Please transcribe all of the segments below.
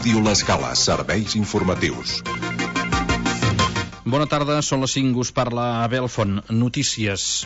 Ràdio L'Escala, serveis informatius. Bona tarda, són les 5, us parla Abel Font. Notícies.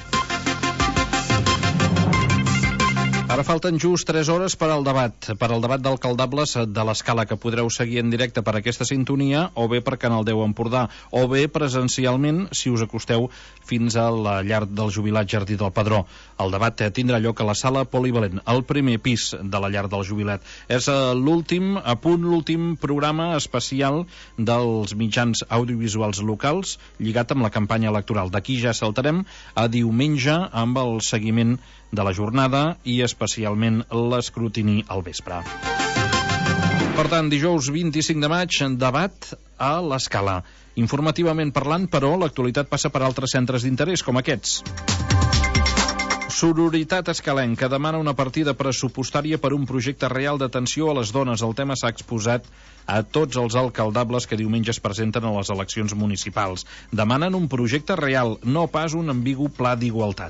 Ara falten just 3 hores per al debat d'alcaldables de l'Escala, que podreu seguir en directe per aquesta sintonia, o bé per Canal 10 Empordà, o bé presencialment si us acosteu fins a la llar del jubilat Jardí del Pedró. El debat tindrà lloc a la sala polivalent, al primer pis de la llar del jubilat. És l'últim programa especial dels mitjans audiovisuals locals lligat amb la campanya electoral. D'aquí ja saltarem a diumenge amb el seguiment de la jornada i especialment l'escrutini al vespre. Per tant, dijous 25 de maig, debat a l'Escala. Informativament parlant, però, l'actualitat passa per altres centres d'interès, com aquests. Sororitat Escalenca demana una partida pressupostària per un projecte real d'atenció a les dones. El tema s'ha exposat a tots els alcaldables que diumenge es presenten a les eleccions municipals. Demanen un projecte real, no pas un ambigu pla d'igualtat.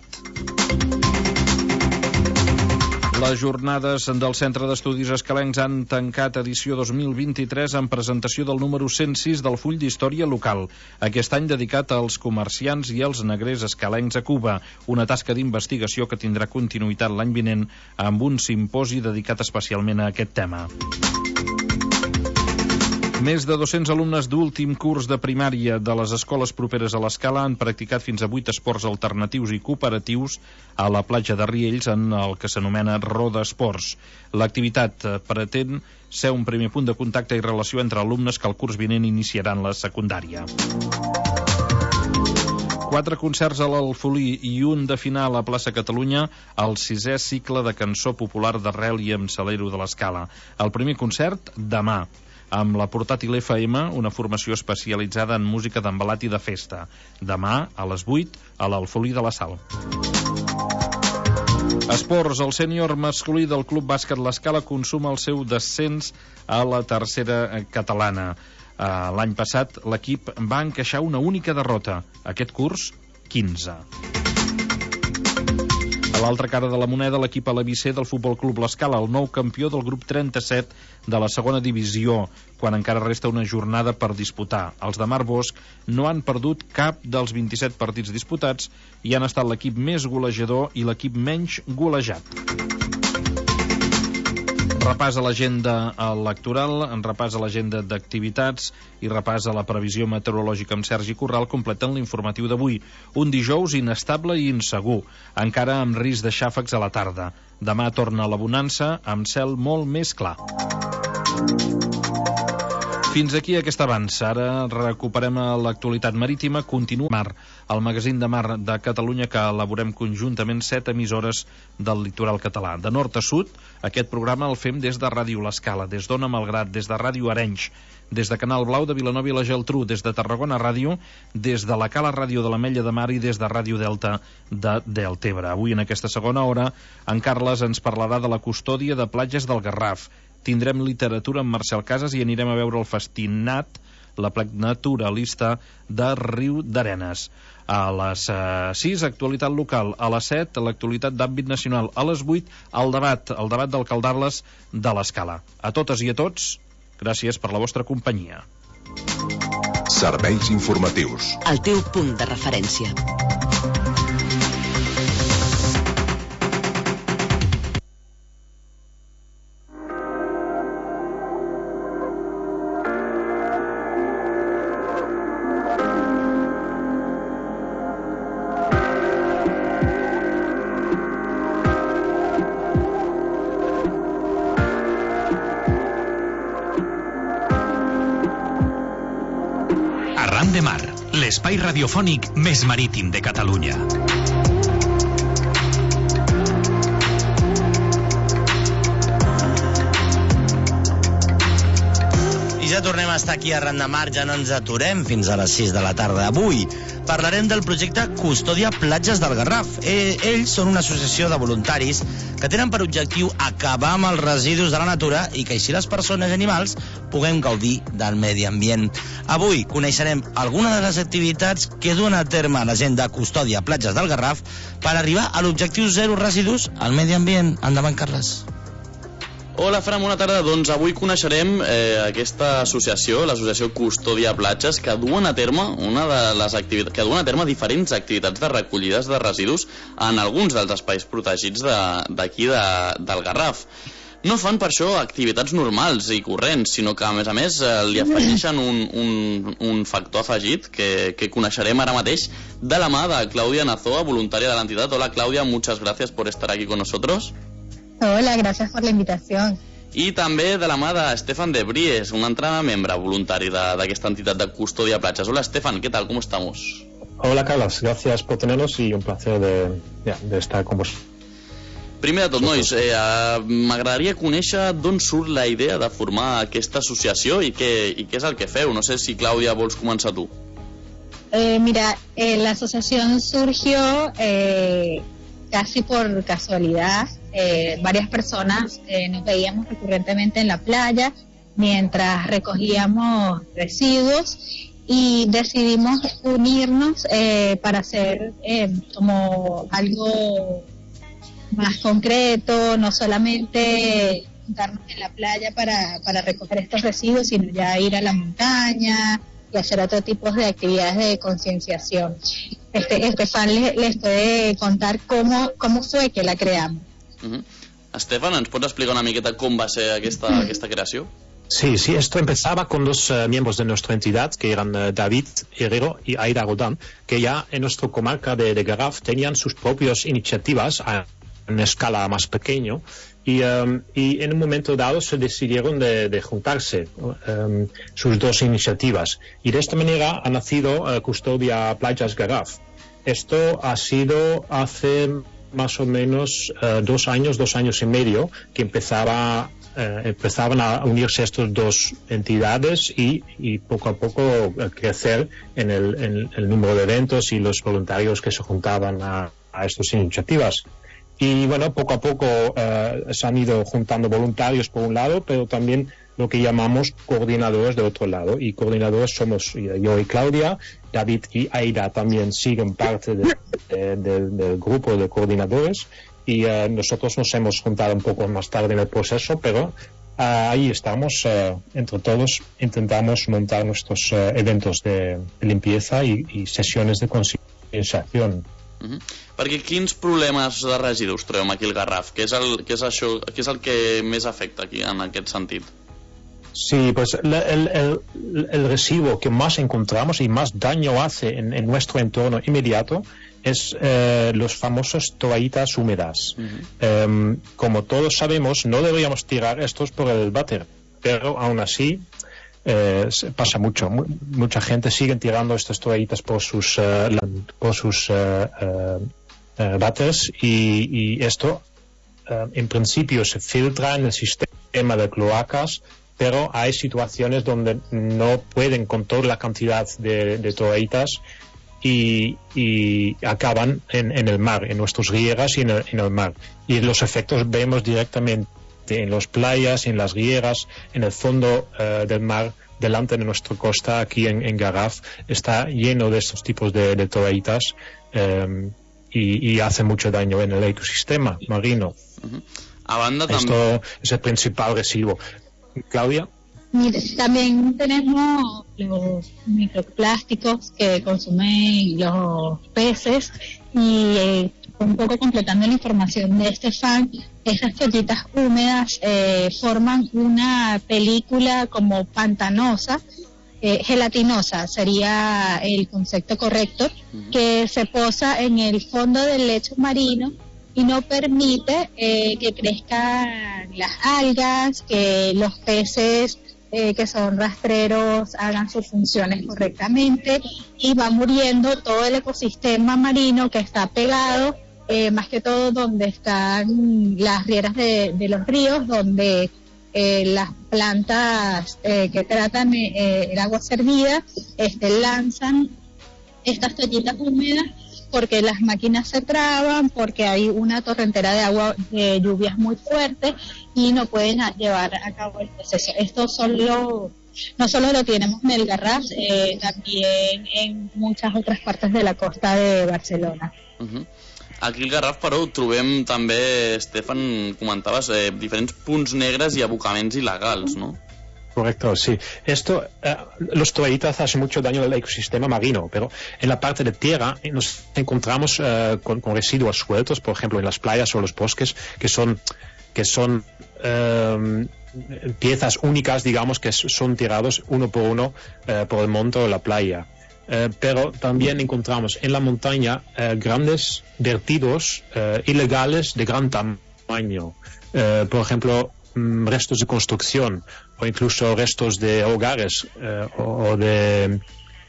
Les jornades del Centre d'Estudis Escalencs han tancat edició 2023 amb presentació del número 106 del full d'història local. Aquest any dedicat als comerciants i als negrers escalencs a Cuba, una tasca d'investigació que tindrà continuïtat l'any vinent amb un simposi dedicat especialment a aquest tema. Més de 200 alumnes d'últim curs de primària de les escoles properes a l'Escala han practicat fins a 8 esports alternatius i cooperatius a la platja de Riells en el que s'anomena Roda Esports. L'activitat pretén ser un primer punt de contacte i relació entre alumnes que el curs vinent iniciaran la secundària. 4 concerts a l'Alfolí i un de final a Plaça Catalunya al 6è cicle de cançó popular d'arrel i amb salero de l'Escala. El primer concert, demà, amb la Portàtil FM, una formació especialitzada en música d'embalat i de festa. Demà, a les 8, a l'Alfolí de la Sal. Esports, el sènior masculí del Club Bàsquet l'Escala consuma el seu descens a la tercera catalana. L'any passat, l'equip va encaixar una única derrota. Aquest curs, 15. A l'altra cara de la moneda, l'equip alabissé del Futbol Club l'Escala, el nou campió del grup 37 de la segona divisió, quan encara resta una jornada per disputar. Els de Mar Bosch no han perdut cap dels 27 partits disputats i han estat l'equip més golejador i l'equip menys golejat. Repàs a l'agenda electoral, repàs a l'agenda d'activitats i repàs a la previsió meteorològica amb Sergi Corral completen l'informatiu d'avui. Un dijous inestable i insegur, encara amb risc de xàfecs a la tarda. Demà torna la bonança amb cel molt més clar. Fins aquí aquest avanç. Ara recuperem l'actualitat marítima. Continua Mar, el magazín de mar de Catalunya que elaborem conjuntament 7 emissores del litoral català. De nord a sud, aquest programa el fem des de Ràdio L'Escala, des d'Ona Malgrat, des de Ràdio Arenys, des de Canal Blau de Vilanova i la Geltrú, des de Tarragona Ràdio, des de la Cala Ràdio de l'Ametlla de Mar i des de Ràdio Delta de Deltebre. Avui, en aquesta segona hora, en Carles ens parlarà de la custòdia de platges del Garraf. Tindrem literatura amb Marcel Casas i anirem a veure el Festinat, la plec naturalista de Riu d'Arenes. A les 6, actualitat local. A les 7, l'actualitat d'àmbit nacional. A les 8, el debat d'alcaldables de l'Escala. A totes i a tots, gràcies per la vostra companyia. Serveis informatius. El teu punt de referència. Arran de Mar, l'espai radiofònic més marítim de Catalunya. I ja tornem a estar aquí arran de Mar, ja no ens aturem fins a les 6 de la tarda. Avui parlarem del projecte Custòdia Platges del Garraf. Ells són una associació de voluntaris que tenen per objectiu acabar amb els residus de la natura i que així les persones i animals puguem gaudir del medi ambient. Avui coneixerem algunes de les activitats que duen a terme la gent de Custòdia Platges del Garraf per arribar a l'objectiu zero residus al medi ambient. Endavant, Carles. Hola, Fran, bona tarda. Doncs avui coneixerem aquesta associació, l'associació Custòdia Platges, que duen a terme diferents activitats de recollides de residus en alguns dels espais protegits d'aquí del Garraf. No fan per això activitats normals i corrents, sinó que a més li afegeixen un factor afegit que coneixerem ara mateix de la mà de Claudia Nazoa, voluntària de l'entitat. Hola, Claudia, muchas gracias por estar aquí con nosotros. Hola, gracias por la invitación. I també de la mà de Stefan de Bries, un altre membre voluntari d'aquesta entitat de Custòdia Platges. Hola, Stefan, ¿qué tal? ¿Cómo estamos? Hola, Carlos, gracias por tenernos y un placer de estar con vos. Primer de tot, nois, m'agradaria conèixer d'on surt la idea de formar aquesta associació i què és el que feu. No sé si, Clàudia, vols començar tu. Mira, la asociación surgió casi por casualidad. Varias personas nos veíamos recurrentemente en la playa mientras recogíamos residuos y decidimos unirnos para hacer como algo más concreto, no solamente juntarnos en la playa para recoger estos residuos, sino ya ir a la montaña y hacer otro tipo de actividades de concienciación. Estefan les puede contar cómo fue que la creamos. Estefan, ¿ens pots explicar una miqueta cómo va a ser esta creación? Sí, esto empezaba con dos miembros de nuestra entidad, que eran David Herrero y Aida Rodán, que ya en nuestra comarca de Garraf tenían sus propias iniciativas en escala más pequeña y en un momento dado se decidieron de juntarse sus dos iniciativas y de esta manera ha nacido Custòdia Platges Garraf. Esto ha sido hace más o menos 2 años y medio que empezaban a unirse estas dos entidades y poco a poco crecer en el número de eventos y los voluntarios que se juntaban a estas iniciativas. Y bueno, poco a poco se han ido juntando voluntarios por un lado, pero también lo que llamamos coordinadores de otro lado. Y coordinadores somos yo y Claudia. David y Aida también siguen parte del grupo de coordinadores. Y nosotros nos hemos juntado un poco más tarde en el proceso, pero ahí estamos. Entre todos intentamos montar nuestros eventos de limpieza y sesiones de concienciación. Perquè quins problemes de residus trobem aquí al Garraf? Què és el que més afecta aquí en aquest sentit? Sí, pues el residuo que más encontramos y más daño hace en nuestro entorno inmediato es los famosos toallitas húmedas. Como todos sabemos, no deberíamos tirar estos por el váter, pero aún así pasa mucho. Mucha gente sigue tirando estas toallitas por sus váteres y esto en principio se filtra en el sistema de cloacas, pero hay situaciones donde no pueden con toda la cantidad de toallitas y acaban en el mar, en nuestras rieras y en el mar. Y los efectos vemos directamente en las playas, en las rieras, en el fondo del mar, delante de nuestra costa, aquí en Garraf, está lleno de estos tipos de toallitas y hace mucho daño en el ecosistema marino. A banda Esto es el principal residuo. Claudia. Mire, también tenemos los microplásticos que consumen los peces y un poco completando la información de Stefan, esas toallitas húmedas forman una película como pantanosa, gelatinosa sería el concepto correcto, que se posa en el fondo del lecho marino y no permite que crezcan las algas, que los peces que son rastreros hagan sus funciones correctamente y va muriendo todo el ecosistema marino que está pegado, más que todo donde están las rieras de los ríos, donde las plantas que tratan el agua servida lanzan estas toallitas húmedas porque las máquinas se traban, porque hay una torrentera de agua de lluvias muy fuertes y no pueden llevar a cabo el proceso. Esto no solo lo tenemos en el Garraf, también en muchas otras partes de la costa de Barcelona. Aquí al Garraf, però, trobem també, Estefan, comentaves, diferents punts negres i abocaments il·legals, no? Correcto, sí. Esto, los toallitas hacen mucho daño al ecosistema marino, pero en la parte de tierra nos encontramos con residuos sueltos, por ejemplo, en las playas o los bosques, que son piezas únicas, digamos, que son tirados uno por uno por el monte o la playa. Pero también encontramos en la montaña grandes vertidos ilegales de gran tamaño. Por ejemplo, restos de construcción o incluso restos de hogares o de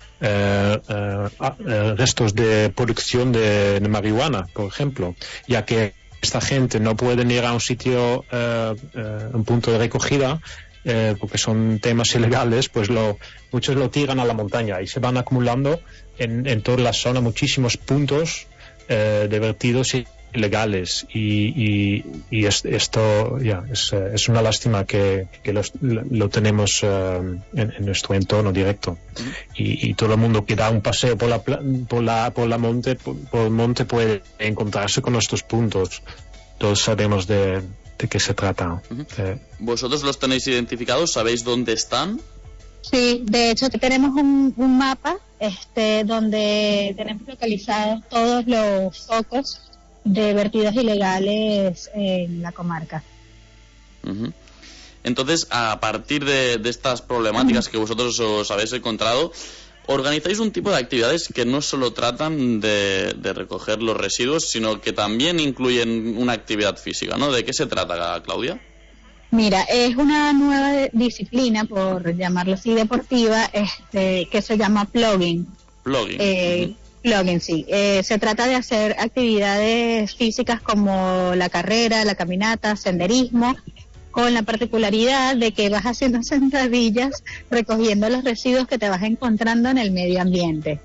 restos de producción de marihuana, por ejemplo, ya que esta gente no puede ir a un sitio, un punto de recogida, porque son temas ilegales, pues muchos lo tiran a la montaña y se van acumulando en toda la zona muchísimos puntos de vertidos ilegales y esto es una lástima que lo tenemos en nuestro entorno directo y todo el mundo que da un paseo por el monte puede encontrarse con estos puntos. Todos sabemos de qué se trata. ¿Vosotros los tenéis identificados? ¿Sabéis dónde están? Sí, de hecho tenemos un mapa donde tenemos localizados todos los focos de vertidos ilegales en la comarca. Entonces, a partir de estas problemáticas que vosotros os habéis encontrado, organizáis un tipo de actividades que no solo tratan de recoger los residuos, sino que también incluyen una actividad física, ¿no? ¿De qué se trata, Claudia? Mira, es una nueva disciplina, por llamarlo así, deportiva, que se llama plugging. Plugging. Plugging, sí. Se trata de hacer actividades físicas como la carrera, la caminata, senderismo, con la particularidad de que vas haciendo sentadillas recogiendo los residuos que te vas encontrando en el medio ambiente.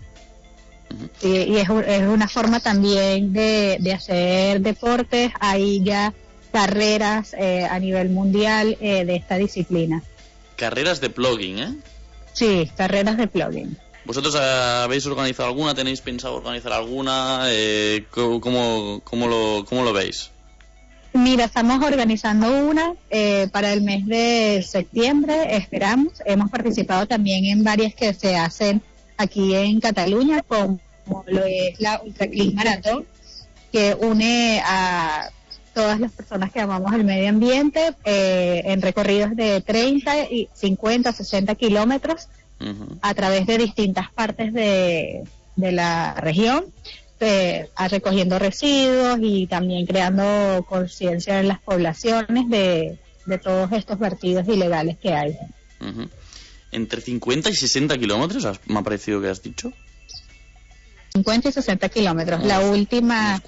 Y es una forma también de hacer deportes. Hay ya carreras a nivel mundial de esta disciplina. Carreras de plugging, ¿eh? Sí, carreras de plugging. ¿Vosotros habéis organizado alguna? ¿Tenéis pensado organizar alguna? ¿Cómo lo veis? Mira, estamos organizando una para el mes de septiembre, esperamos. Hemos participado también en varias que se hacen aquí en Cataluña, como lo es la Ultra Clean Maratón, que une a todas las personas que amamos el medio ambiente en recorridos de 30, 50, 60 kilómetros a través de distintas partes de la región, recogiendo residuos y también creando conciencia en las poblaciones de todos estos vertidos ilegales que hay. ¿Entre 50 y 60 kilómetros me ha parecido que has dicho? 50 y 60 kilómetros. La última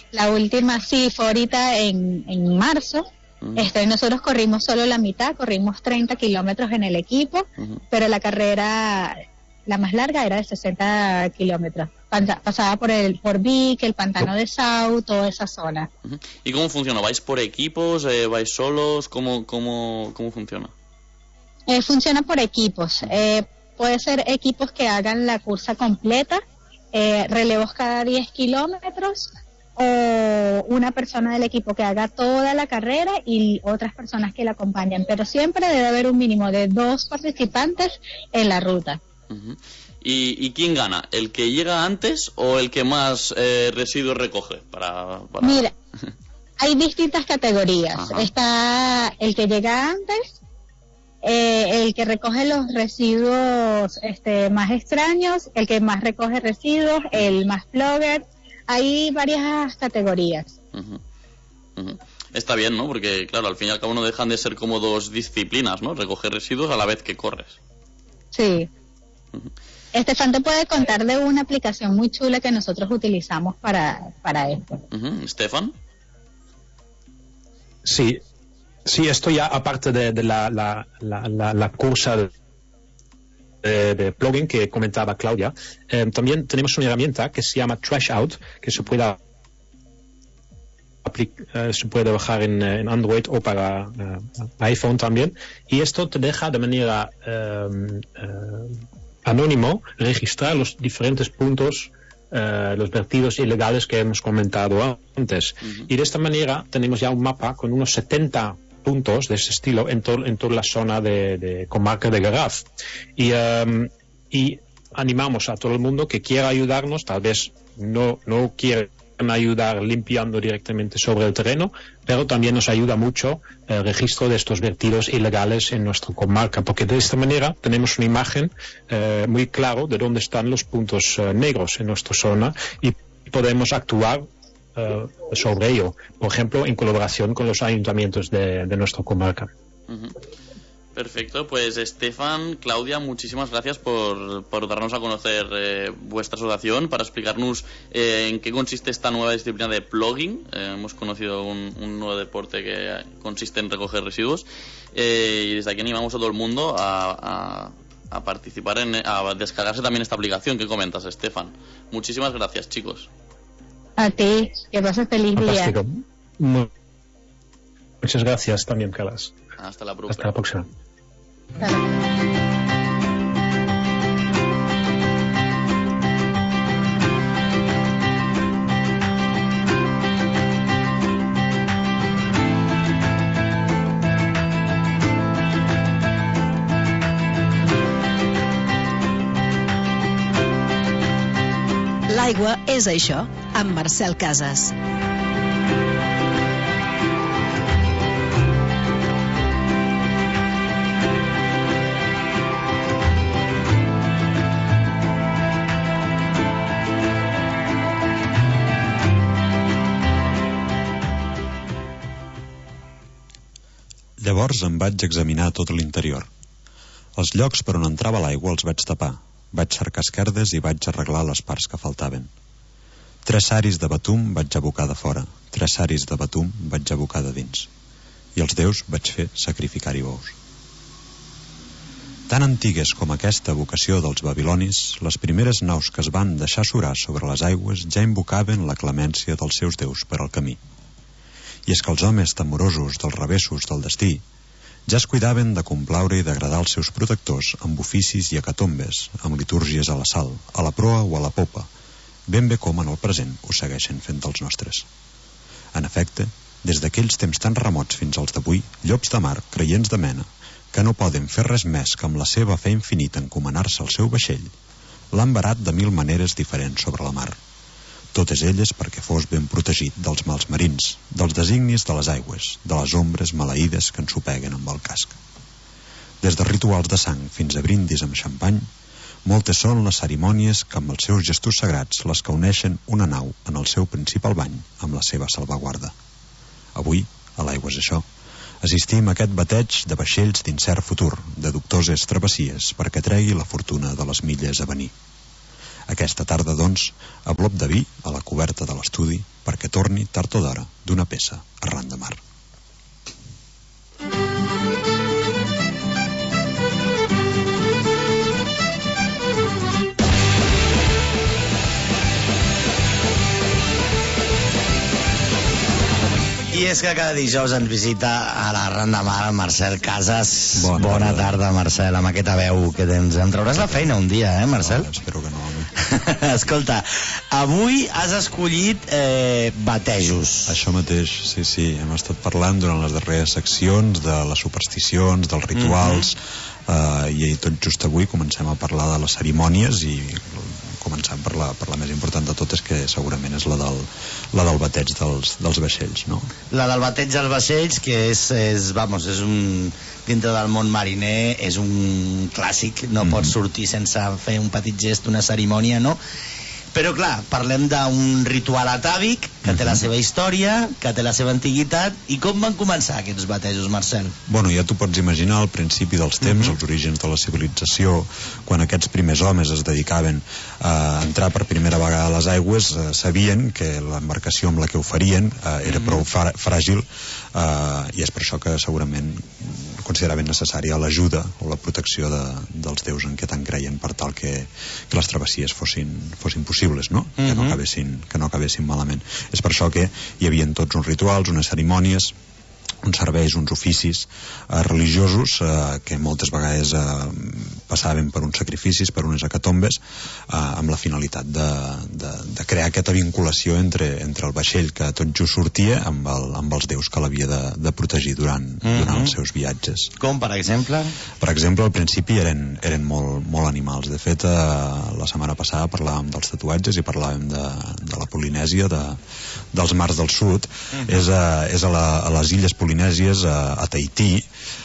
sí fue ahorita en marzo. Nosotros corrimos solo la mitad, corrimos 30 kilómetros en el equipo, pero la carrera, la más larga, era de 60 kilómetros. Pasaba por Vic, el pantano de Sau, toda esa zona. ¿Y cómo funciona? ¿Vais por equipos? ¿Vais solos? ¿Cómo funciona? Funciona por equipos. Puede ser equipos que hagan la cursa completa, relevos cada 10 kilómetros, o una persona del equipo que haga toda la carrera y otras personas que la acompañan, pero siempre debe haber un mínimo de 2 participantes en la ruta. ¿Y quién gana? ¿El que llega antes o el que más residuos recoge? Mira, hay distintas categorías. Ajá. Está el que llega antes, el que recoge los residuos más extraños, el que más recoge residuos, el más plugger. Hay varias categorías. Está bien, ¿no? Porque, claro, al fin y al cabo no dejan de ser como 2 disciplinas, ¿no? Recoger residuos a la vez que corres. Sí. Estefan te puede contar de una aplicación muy chula que nosotros utilizamos para esto. ¿Estefan? Sí, esto ya aparte de la cursa de plugin que comentaba Claudia, también tenemos una herramienta que se llama Trash Out, que se puede bajar en Android o para iPhone también, y esto te deja de manera anónimo registrar los diferentes puntos los vertidos ilegales que hemos comentado antes. Y de esta manera tenemos ya un mapa con unos 70 puntos de ese estilo en toda la zona de comarca de Garraf. Y animamos a todo el mundo que quiera ayudarnos, tal vez no quiere ayudar limpiando directamente sobre el terreno, pero también nos ayuda mucho el registro de estos vertidos ilegales en nuestra comarca, porque de esta manera tenemos una imagen muy clara de dónde están los puntos negros en nuestra zona y podemos actuar sobre ello, por ejemplo, en colaboración con los ayuntamientos de nuestra comarca. Perfecto, pues Estefan, Claudia, muchísimas gracias por darnos a conocer vuestra asociación, para explicarnos en qué consiste esta nueva disciplina de plugging. Hemos conocido un nuevo deporte que consiste en recoger residuos, y desde aquí animamos a todo el mundo a participar, a descargarse también esta aplicación que comentas, Estefan. Muchísimas gracias, chicos. A ti, que pases feliz día. Muchas gracias también, Carlas. Hasta la próxima. Hasta la próxima. L'aigua és això, amb Marcel Casas. Llavors em vaig examinar tot l'interior. Els llocs per on entrava l'aigua els vaig tapar. Vaig cercar esquerdes i vaig arreglar les parts que faltaven. 3 saris de betum vaig abocar de fora, 3 saris de betum vaig abocar de dins. I els déus vaig fer sacrificar-hi bous. Tan antigues com aquesta vocació dels babilonis, les primeres naus que es van deixar surar sobre les aigües ja invocaven la clemència dels seus déus per al camí. I és que els homes temorosos dels revessos del destí ja es cuidaven de complaure i d'agradar els seus protectors amb oficis i hecatombes, amb litúrgies a la sal, a la proa o a la popa, ben bé com en el present ho segueixen fent els nostres. En efecte, des d'aquells temps tan remots fins als d'avui, llops de mar, creients de mena, que no poden fer res més que amb la seva fe infinita encomanar-se al seu vaixell, l'han varat de 1000 maneres diferents sobre la mar, totes elles perquè fos ben protegit dels mals marins, dels designis de les aigües, de les ombres maleïdes que ensopeguen amb el casc. Des de rituals de sang fins a brindis amb xampany, moltes són les cerimònies que amb els seus gestos sagrats les que uneixen una nau en el seu principal bany amb la seva salvaguarda. Avui, a l'Aigua és això, assistim a aquest bateig de vaixells d'incert futur, de dubtoses travessies perquè tregui la fortuna de les milles a venir. Aquesta tarda, doncs, a glop de vi a la coberta de l'estudi perquè torni tard o d'hora d'una peça arran de mar. I és que cada dijous ens visita a la Ran de Mar Marcel Casas. Bona tarda, Marcel, amb aquesta veu que tens. Em trauràs la feina un dia, Marcel? Espero que no, home. Escolta, avui has escollit batejos. Això mateix, sí. Hem estat parlant durant les darreres seccions de les supersticions, dels rituals, i tot just avui comencem a parlar de les cerimònies i començant per la més important de totes, que segurament és la del bateig dels vaixells, no? La del bateig dels vaixells, que és un dintre del món mariner, és un clàssic, no pots sortir sense fer un petit gest, una cerimònia, no? Però clar, parlem d'un ritual atàvic que té la seva història, que té la seva antiguitat. I com van començar aquests batejos, Marcel? Bueno, ja t'ho pots imaginar, al principi dels temps, els orígens de la civilització, quan aquests primers homes es dedicaven a entrar per primera vegada a les aigües, sabien que l'embarcació amb la que ho farien era prou fràgil, i és per això que segurament consideraven necessària l'ajuda o la protecció dels déus en què tant creien, per tal que les travessies fossin possibles, no? Que no acabessin malament. És per això que hi havia tots uns rituals, unes cerimònies, uns serveis, uns oficis religiosos que moltes vegades passaven per uns sacrificis, per unes hecatombes, amb la finalitat de crear aquesta vinculació entre el vaixell que tot just sortia amb els déus que l'havia de protegir durant els seus viatges. Com, per exemple? Per exemple, al principi eren molt animals. De fet, la setmana passada parlàvem dels tatuatges i parlàvem de la Polinèsia, dels mars del sud. És a les illes polinèsies, a Tahití,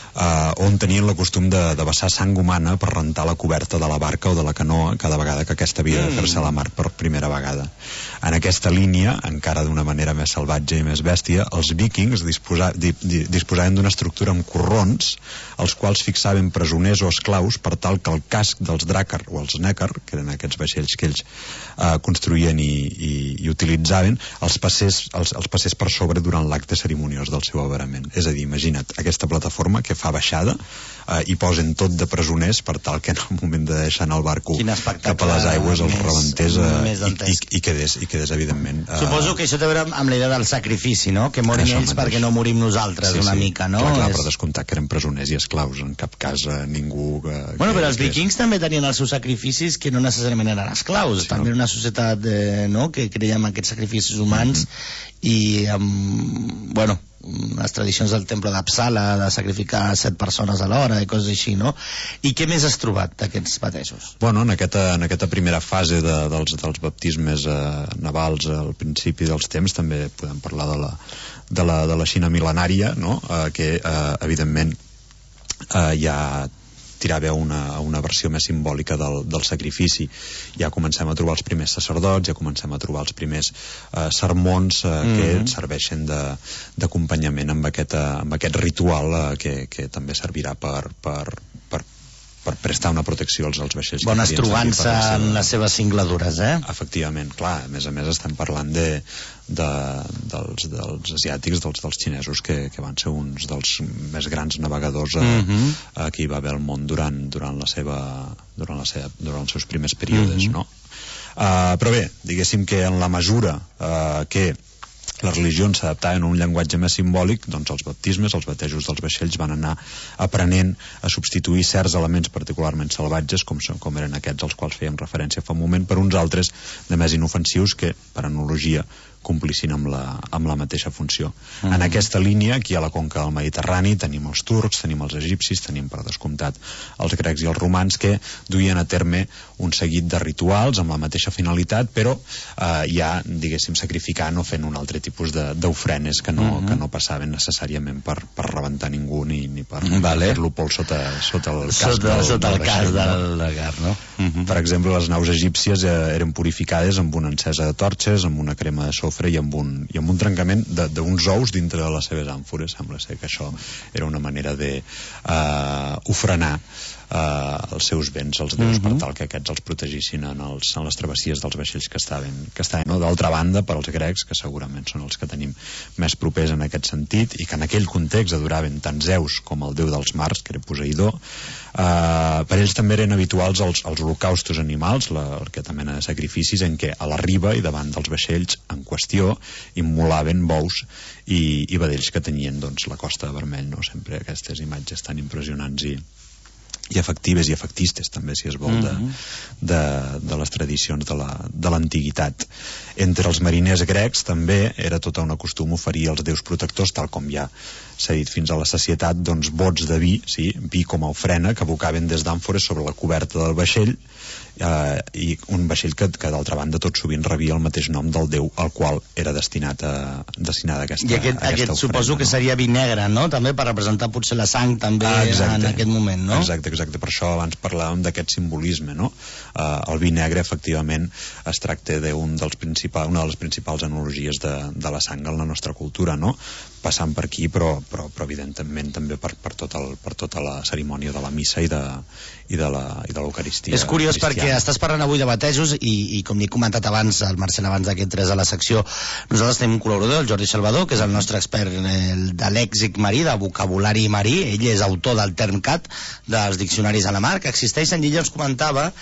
on tenien el costum de vessar sang humana per rentar la coberta de la barca o de la canoa cada vegada que aquesta havia de fer-se a la mar per primera vegada. En aquesta línia, encara d'una manera més salvatge i més bèstia, els víkings disposaven d'una estructura amb corrons, els quals fixaven presoners o esclaus per tal que el casc dels dràcar o els neckar, que eren aquests vaixells que ells construïen i utilitzaven, els passés per sobre durant l'acte cerimoniós del seu averament. És a dir, imagina't aquesta plataforma que fa baixada i posen tot de presoners per tal que en el moment de deixar anar el barco cap a les aigües els rebentés i quedés evidentment... Suposo que això té a veure amb la idea del sacrifici, no? Que morin ells perquè no morim nosaltres, una mica, no? Clar, per descomptar que eren presoners i esclaus, en cap cas ningú... Bueno, però els vikings també tenien els seus sacrificis que no necessàriament eren esclaus, també era una societat que creia en aquests sacrificis humans i bueno, les tradicions del temple d'Apsala de sacrificar 7 persones a l'hora i coses així, no? I què més has trobat d'aquests batejos? Bueno, en aquesta primera fase dels baptismes navals al principi dels temps també podem parlar de la Xina mil·lenària, no? Que evidentment ja tirava a una versió més simbòlica del sacrifici. Ja comencem a trobar els primers sacerdots, ja comencem a trobar els primers sermons que serveixen d'acompanyament amb aquest ritual que també servirà per prestar una protecció als vaixells. Bones trobant-se en les seves cingladures, Efectivament, clar, a més estem parlant dels asiàtics, dels xinesos, que van ser uns dels més grans navegadors que hi va haver al món durant els seus primers períodes, no? Però bé, diguéssim que en la mesura que les religions s'adaptaven a un llenguatge més simbòlic, doncs els baptismes, els batejos dels vaixells van anar aprenent a substituir certs elements particularment salvatges, com eren aquests als quals fèiem referència fa un moment, per uns altres de més inofensius que, per analogia, complissin amb la mateixa funció. En aquesta línia, aquí a la conca del Mediterrani, tenim els turcs, tenim els egipcis, tenim per descomptat els grecs i els romans, que duien a terme un seguit de rituals amb la mateixa finalitat, però ja, diguéssim, sacrificant o fent un altre tipus d'ofrenes que no passaven necessàriament per rebentar ningú ni per fer-lo pols sota el casc del regar, no? Per exemple, les naus egípcies eren purificades amb una encesa de torxes, amb una crema de sofre i amb un trencament d'uns ous dintre de les seves àmfores. Sembla ser que això era una manera d'ofrenar els seus béns als déus per tal que aquests els protegissin en les travessies dels vaixells que estaven. No? D'altra banda, per als grecs, que segurament són els que tenim més propers en aquest sentit i que en aquell context adoraven tant Zeus com el déu dels mars, que era Poseidó, per ells també eren habituals els holocaustos animals, aquesta mena de sacrificis en què a la riba i davant dels vaixells en qüestió immolaven bous i vedells que tenien la costa de vermell, no? Sempre aquestes imatges tan impressionants i efectives i efectistes també, si es vol, de les tradicions de l'antiguitat. Entre els mariners grecs també era tot un costum oferir als déus protectors, tal com ja s'ha dit fins a la sacietat, bots de vi, vi com a ofrena, que abocaven des d'àmfores sobre la coberta del vaixell, i un vaixell que d'altra banda tot sovint rebia el mateix nom del déu al qual era destinada aquesta i aquest ofrena, suposo que seria vi negre, no? També per representar potser la sang també en aquest moment, no? Exacte, per això abans parlàvem d'aquest simbolisme, no? El vi negre efectivament es tracta una de les principals analogies de la sang en la nostra cultura, no? Passant per aquí, però evidentment també per tota la cerimònia de la missa i de l'Eucaristia. És curiós perquè estàs parlant avui de batejos i com he comentat abans, el Marcel abans que entrés a la secció, nosaltres tenim un col·laborador, el Jordi Salvador, que és el nostre expert de lèxic marí, de vocabulari marí. Ell és autor del Termcat, dels diccionaris a la mar que existeixen, i ell ens comentava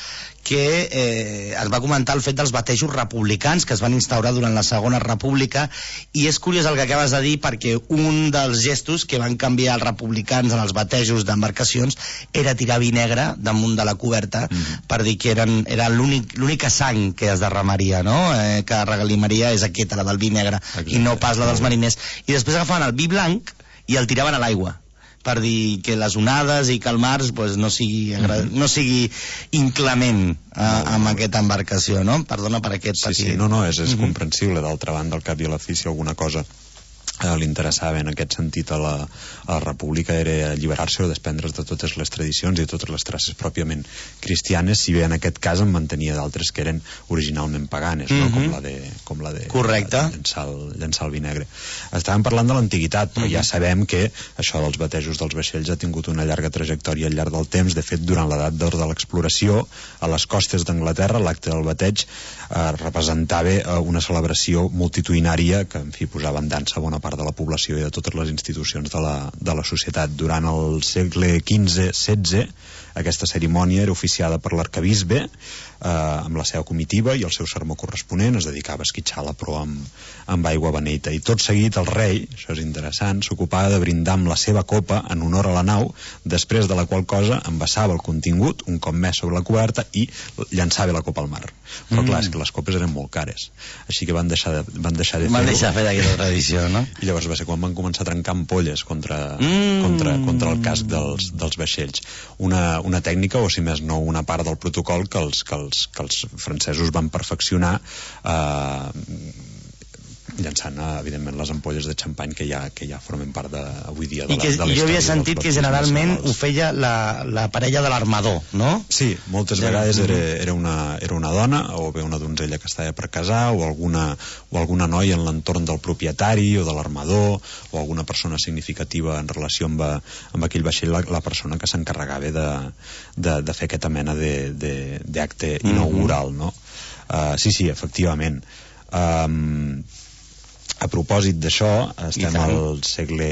que es va comentar el fet dels batejos republicans que es van instaurar durant la Segona República, i és curiós el que acabes de dir, perquè un dels gestos que van canviar els republicans en els batejos d'embarcacions era tirar vi negre damunt de la coberta per dir que era l'única sang que es derramaria, no? Que regalimaria és aquesta, la del vi negre. Exacte. I no pas la dels mariners. I després agafaven el vi blanc i el tiraven a l'aigua per dir que les onades i que el mar pues, no sigui inclement amb aquesta embarcació, no? Perdona per aquest petit... Sí, no, és comprensible. D'altra banda, al cap i a la fi, si alguna cosa li interessava en aquest sentit a la República era alliberar-se o desprendre's de totes les tradicions i de totes les traces pròpiament cristianes, si bé en aquest cas en mantenia d'altres que eren originalment paganes, no? com la de correcte, llançar el vi negre. Estàvem parlant de l'antiguitat, però ja sabem que això dels batejos dels vaixells ha tingut una llarga trajectòria al llarg del temps. De fet, durant l'edat d'or de l'exploració a les costes d'Anglaterra, l'acte del bateig representava una celebració multitudinària que, en fi, posava en dansa bona part de la població i de totes les institucions de la societat. Durant el segle XV-XVI aquesta cerimònia era oficiada per l'arquebisbe amb la seva comitiva i el seu sermó corresponent. Es dedicava a esquitxar la proa amb aigua beneita, i tot seguit el rei, això és interessant, s'ocupava de brindar amb la seva copa en honor a la nau, després de la qual cosa envasava el contingut un cop més sobre la coberta i llançava la copa al mar. Però clar, és que les copes eren molt cares, així que van deixar de fer-ho. Van deixar de fer d'aquesta tradició, no? I llavors va ser quan van començar a trencar ampolles contra el casc dels vaixells. Una tècnica, o si més no una part del protocol que els francesos van perfeccionar llançant, evidentment, les ampolles de xampany que ja formen part avui dia de la història. Jo havia sentit que generalment ho feia la parella de l'armador, no? Sí, moltes vegades era una dona, o bé una donzella que estava per casar, o alguna noia en l'entorn del propietari o de l'armador, o alguna persona significativa en relació amb aquell vaixell, la persona que s'encarregava de fer aquesta mena d'acte inaugural, no? Sí, efectivament. A propòsit d'això, estem al segle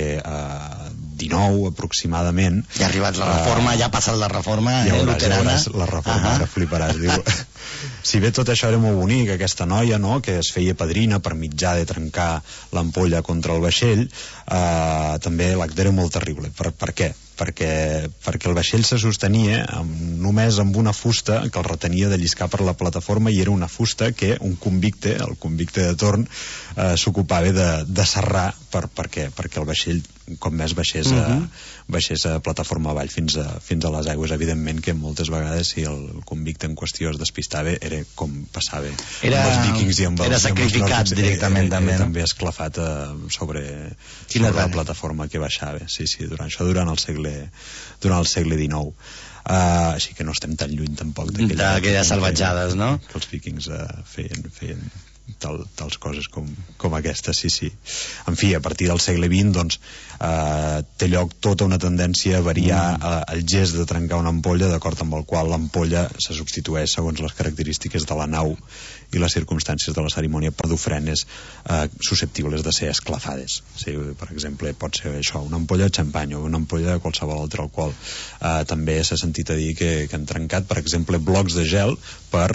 XIX aproximadament. Ja ha arribat la reforma, ja ha passat la reforma luterana. La reforma, ara fliparàs, diu. Si bé tot això era molt bonic, aquesta noia, no?, que es feia padrina per mitjà de trencar l'ampolla contra el vaixell, també l'acte era molt terrible. Per què? Perquè el vaixell se sostenia només amb una fusta que el retenia de lliscar per la plataforma, i era una fusta que un convicte, el convicte de torn, s'ocupava de serrar perquè el vaixell com més baixés a plataforma avall fins a les aigües. Evidentment que moltes vegades, si el convicte en qüestió es despistava, era com passava amb els vikings i amb els... Era sacrificat directament, també. També esclafat sobre la plataforma que baixava. Sí, durant el segle XIX. Així que no estem tan lluny tampoc d'aquelles salvatjades, no? Que els vikings feien tals coses com aquesta, sí. En fi, a partir del segle XX, doncs, té lloc tota una tendència a variar el gest de trencar una ampolla, d'acord amb el qual l'ampolla se substitueix segons les característiques de la nau i les circumstàncies de la cerimònia per d'ofrenes susceptibles de ser esclafades. Sí, per exemple, pot ser això, una ampolla de xampany o una ampolla de qualsevol altre alcohol. També s'ha sentit a dir que han trencat, per exemple, blocs de gel per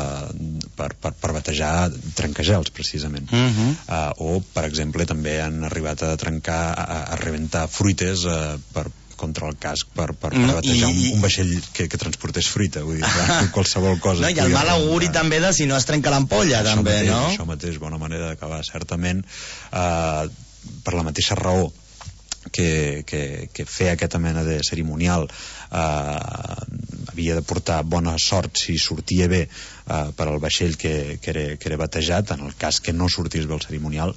batejar trencagels, precisament. O, per exemple, també han arribat a trencar, a rebentar fruites contra el casc per batejar un vaixell que transportés fruita, vull dir, qualsevol cosa. I el mal auguri també de si no es trenca l'ampolla, també, no? Això mateix, bona manera d'acabar, certament, per la mateixa raó que fer aquesta mena de cerimonial havia de portar bona sort si sortia bé per al vaixell que era batejat. En el cas que no sortís bé el cerimonial,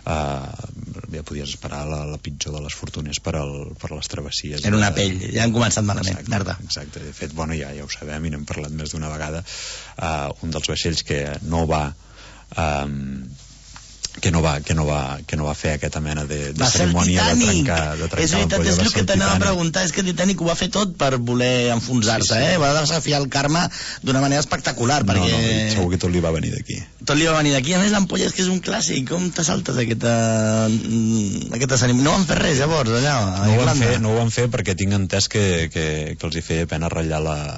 ja podies esperar la pitjor de les fortunes per les travessies. Era una pell, ja han començat malament. Exacte, de fet, ja ho sabem i n'hem parlat més d'una vegada. Un dels vaixells que no va fer aquesta mena de cerimònia de trencar és veritat, és el que t'anava a preguntar, és que Titanic ho va fer tot per voler enfonsar-se, va desafiar el karma d'una manera espectacular, perquè... No, segur que tot li va venir d'aquí. Tot li va venir d'aquí, a més l'ampolla és que és un clàssic, com te saltes aquesta cerimònia? No van fer res llavors allà a Irlanda? No ho van fer perquè tinc entès que els hi feia pena ratllar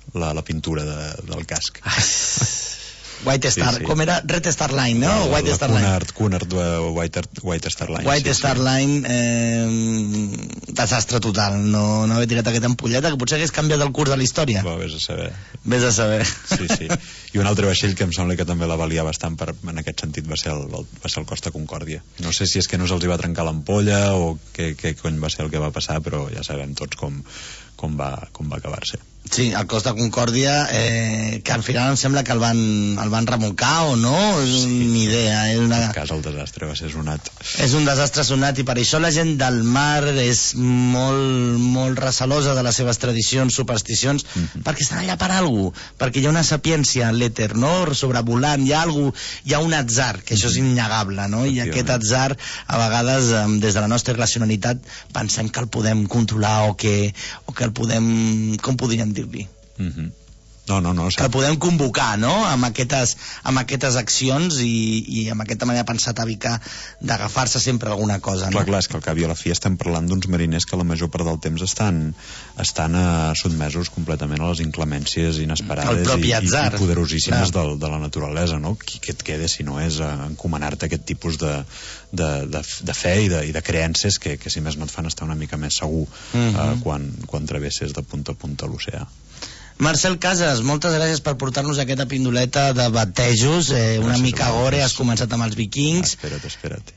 la pintura del casc. White Star, sí. Com era? Red Star Line, no? White Star Line. Cunard White Star Line. White Star Line, desastre total. No haver tirat aquesta ampolleta, que potser hagués canviat el curs de la història. Vés a saber. Vés a saber. Sí. I un altre vaixell que em sembla que també la valia bastant en aquest sentit va ser el Costa Concòrdia. No sé si és que no se'ls va trencar l'ampolla o què cony va ser el que va passar, però ja sabem tots com va acabar-se. Sí, el Costa Concòrdia, que al final em sembla que el van remolcar o no, ni idea. En tot cas, el desastre va ser sonat. És un desastre sonat, i per això la gent del mar és molt, molt recelosa de les seves tradicions, supersticions, perquè estan allà per alguna cosa, perquè hi ha una sapiència en l'èter, no? Sobrevolant, hi ha un atzar, que això és innegable, no? I aquest atzar, a vegades, des de la nostra racionalitat, pensem que el podem controlar o que el podem, com podríem dir-li? No. Que el podem convocar, no? Amb aquestes accions i amb aquesta manera de pensar atàvica d'agafar-se sempre alguna cosa, no? Clar, és que al cap i a la fi estem parlant d'uns mariners que la major part del temps estan sotmesos completament a les inclemències inesperades i poderosíssimes de la naturalesa, no? Qui et queda si no és encomanar-te aquest tipus de fe i de creences que si més no et fan estar una mica més segur quan travesses de punta a punta l'oceà. Marcel Casas, moltes gràcies per portar-nos aquesta pindoleta de batejos, una mica gore, has començat amb els vikings. Espera't.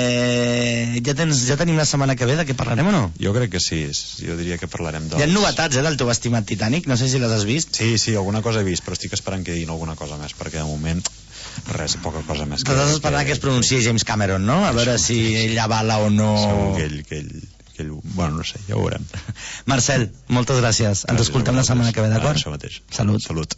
Ja tenim la setmana que ve, de què parlarem o no? Jo crec que sí, jo diria que parlarem dels... Hi ha novetats, del teu estimat Titanic, no sé si les has vist. Sí, alguna cosa he vist, però estic esperant que diguin alguna cosa més, perquè de moment res, poca cosa més. T'estàs esperant que es pronunciï James Cameron, no? A veure si ell avala o no... Segur que ell... Bueno, no sé, ja ho veurem. Marcel, moltes gràcies. Ens escoltem la setmana que ve, d'acord? Això mateix. Salut.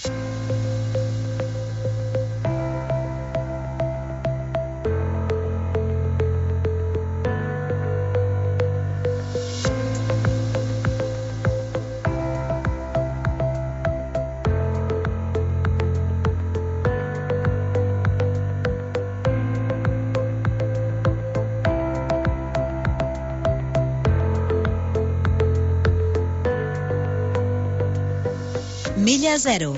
Milla Zero.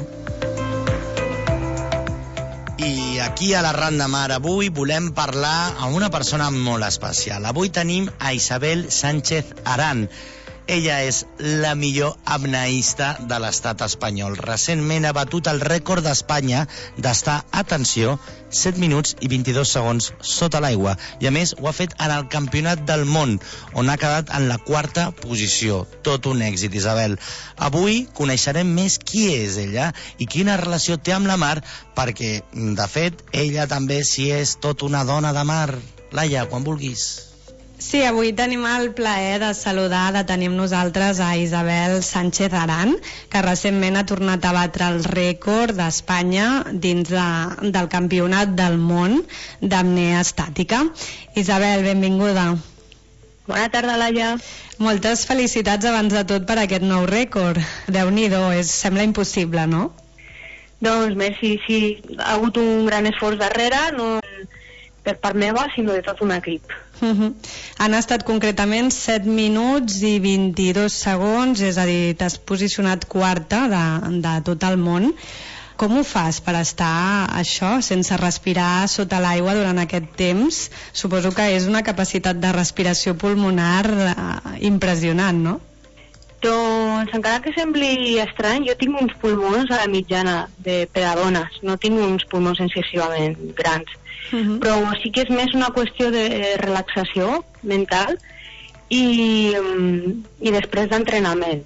I aquí a l'Arran de Mar avui volem parlar amb una persona molt especial. Avui tenim a Isabel Sánchez Aran. Ella és la millor apneista de l'estat espanyol. Recentment ha batut el rècord d'Espanya d'estar, atenció, 7 minuts i 22 segons sota l'aigua. I a més ho ha fet en el Campionat del Món, on ha quedat en la 4a posició. Tot un èxit, Isabel. Avui coneixerem més qui és ella i quina relació té amb la mar, perquè, de fet, ella també s'hi és tot una dona de mar. Laia, quan vulguis. Sí, avui tenim el plaer de saludar, de tenir amb nosaltres a Isabel Sánchez Aran, que recentment ha tornat a batre el rècord d'Espanya dins del Campionat del Món d'apnea estàtica. Isabel, benvinguda. Bona tarda, Laia. Moltes felicitats abans de tot per aquest nou rècord. Déu-n'hi-do, sembla impossible, no? Doncs merci, sí. Ha hagut un gran esforç darrere, no per part meva, sinó de tot un equip. Han estat concretament 7 minuts i 22 segons, és a dir, t'has posicionat quarta de tot el món. Com ho fas per estar això, sense respirar sota l'aigua durant aquest temps? Suposo que és una capacitat de respiració pulmonar impressionant, no? Doncs encara que sembli estrany, jo tinc uns pulmons a la mitjana per a dones, no tinc uns pulmons excessivament grans. Però sí que és més una qüestió de relaxació mental i després d'entrenament,